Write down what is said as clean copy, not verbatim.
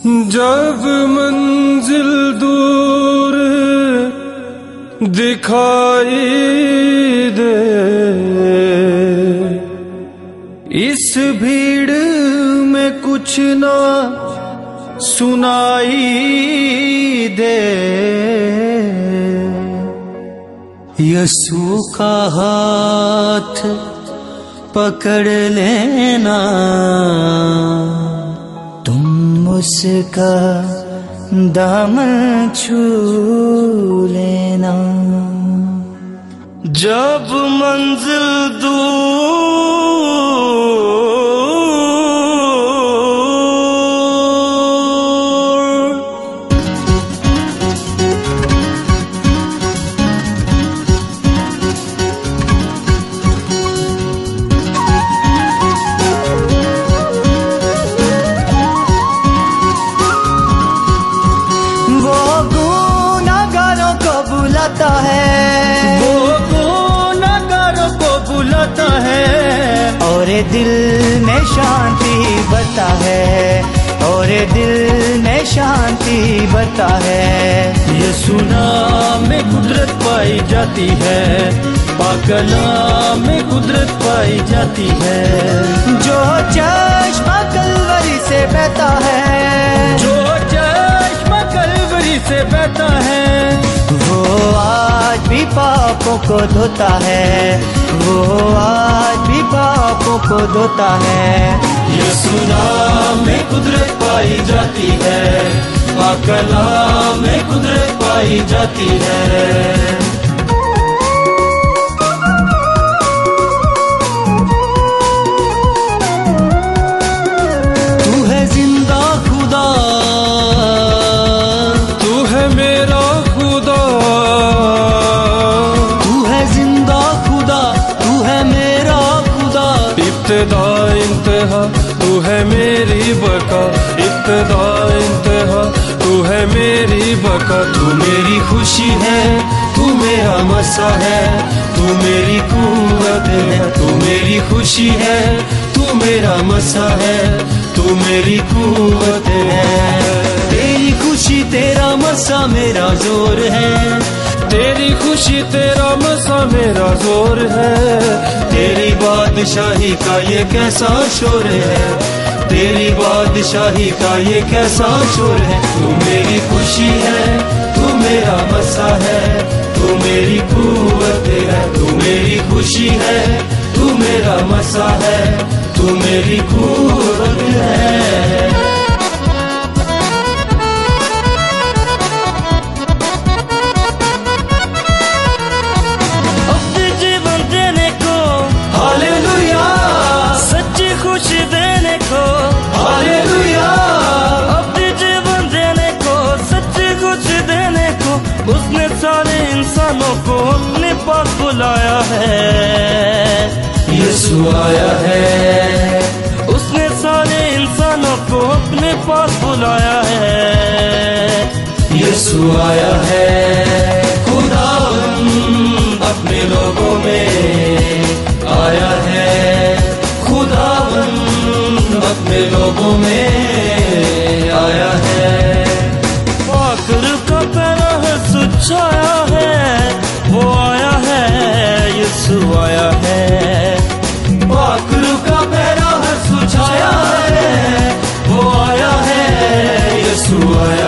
जब मंजिल दूर दिखाई दे, इस भीड़ में कुछ ना सुनाई दे, यीशु का हाथ पकड़ लेना, तुम उसका दामन छू लेना। जब मंजिल और दिल में शांति बता है, और दिल में शांति बता है। यीशु नाम में कुदरत पाई जाती है, पाक कलाम में कुदरत पाई जाती है। जो चश्मा कलवरी से बहता है, जो चश्मा कलवरी से बहता है, वो आज भी पापों को धोता है, वो आज भी पापों को धोता है। यीशु नाम में कुदरत पाई जाती है, पाक कलाम में कुदरत पाई जाती है। तू है जिंदा खुदा, तू है मेरा खुदा, तू है जिंदा खुदा, तू है मेरा खुदा। इब्तिदा इंतहा तू है मेरी बका, इब्तिदा इंतहा तू है मेरी बका। तू मेरी खुशी है, तू मेरा मसा है, तू मेरी कुव्वत है, तू मेरी खुशी है, तू मेरा मसा है, तू मेरी कुव्वत है। तेरी खुशी तेरा मसा मेरा जोर है, तेरी खुशी तेरा मसा मेरा जोर है। तेरी बादशाही का ये कैसा शोर है, तेरी बादशाही का ये कैसा शोर है। तू मेरी खुशी है, तू मेरा मसा है, तू मेरी कुव्वत है, तू मेरी खुशी है, तू मेरा मसा है, तू मेरी कुव्वत है। उसने सारे इंसानों को अपने पास बुलाया है, यीशु आया है। उसने सारे इंसानों को अपने पास बुलाया है, यीशु आया है। खुदावंद अपने लोगों में आया है, खुदावंद अपने लोगों में आया है। पाकर का पहरा है सुछाया है, वो आया है, यीशु आया है। पाकर का पहरा है सुछाया है, वो आया है, यीशु आया